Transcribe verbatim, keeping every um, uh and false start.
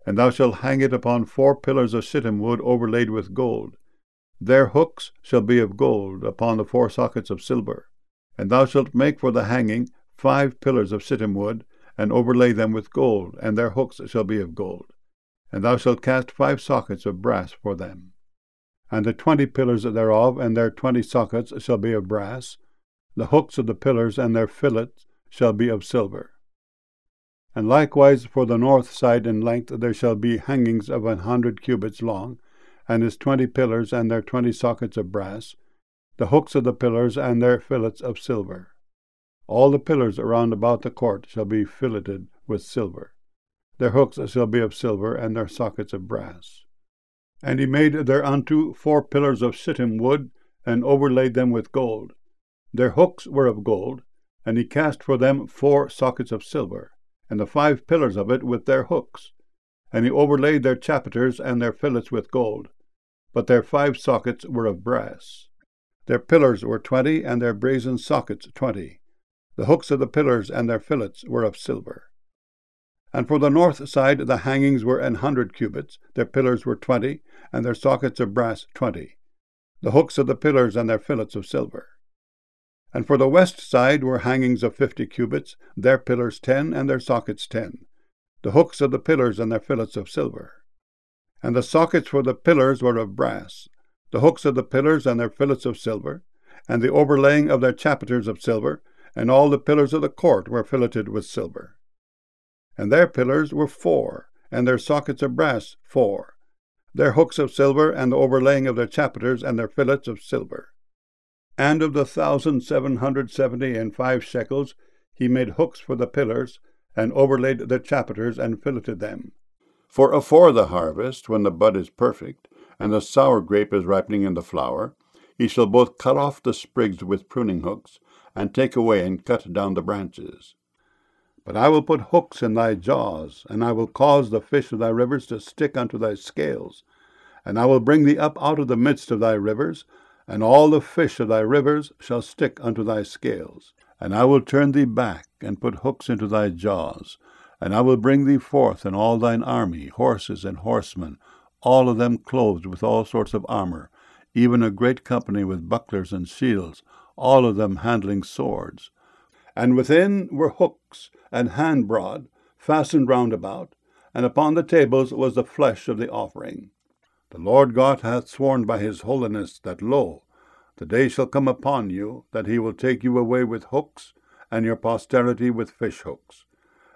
And thou shalt hang it upon four pillars of shittim wood overlaid with gold. Their hooks shall be of gold upon the four sockets of silver. And thou shalt make for the hanging five pillars of shittim wood, and overlay them with gold, and their hooks shall be of gold. And thou shalt cast five sockets of brass for them. And the twenty pillars thereof and their twenty sockets shall be of brass. The hooks of the pillars and their fillets shall be of silver. And likewise for the north side in length there shall be hangings of an hundred cubits long, and his twenty pillars and their twenty sockets of brass, the hooks of the pillars and their fillets of silver. All the pillars around about the court shall be filleted with silver. Their hooks shall be of silver, and their sockets of brass. And he made thereunto four pillars of shittim wood, and overlaid them with gold. Their hooks were of gold, and he cast for them four sockets of silver, and the five pillars of it with their hooks. And he overlaid their chapiters and their fillets with gold, but their five sockets were of brass. Their pillars were twenty, and their brazen sockets twenty. The hooks of the pillars and their fillets were of silver. And for the north side the hangings were an hundred cubits, their pillars were twenty, and their sockets of brass twenty. The hooks of the pillars and their fillets of silver. And for the west side were hangings of fifty cubits, their pillars ten, and their sockets ten. The hooks of the pillars and their fillets of silver. And the sockets for the pillars were of brass, the hooks of the pillars and their fillets of silver, and the overlaying of their chapiters of silver, and all the pillars of the court were filleted with silver. And their pillars were four, and their sockets of brass four, their hooks of silver, and the overlaying of their chapiters and their fillets of silver. And of the thousand seven hundred seventy and five shekels he made hooks for the pillars, and overlaid their chapiters, and filleted them. For afore the harvest, when the bud is perfect, and the sour grape is ripening in the flower, he shall both cut off the sprigs with pruning hooks, and take away and cut down the branches. But I will put hooks in thy jaws, and I will cause the fish of thy rivers to stick unto thy scales, and I will bring thee up out of the midst of thy rivers, and all the fish of thy rivers shall stick unto thy scales. And I will turn thee back, and put hooks into thy jaws, and I will bring thee forth in all thine army, horses and horsemen, all of them clothed with all sorts of armor, even a great company with bucklers and shields, all of them handling swords. And within were hooks and hand broad, fastened round about, and upon the tables was the flesh of the offering. The Lord God hath sworn by his holiness that, lo, the day shall come upon you that he will take you away with hooks, and your posterity with fish hooks.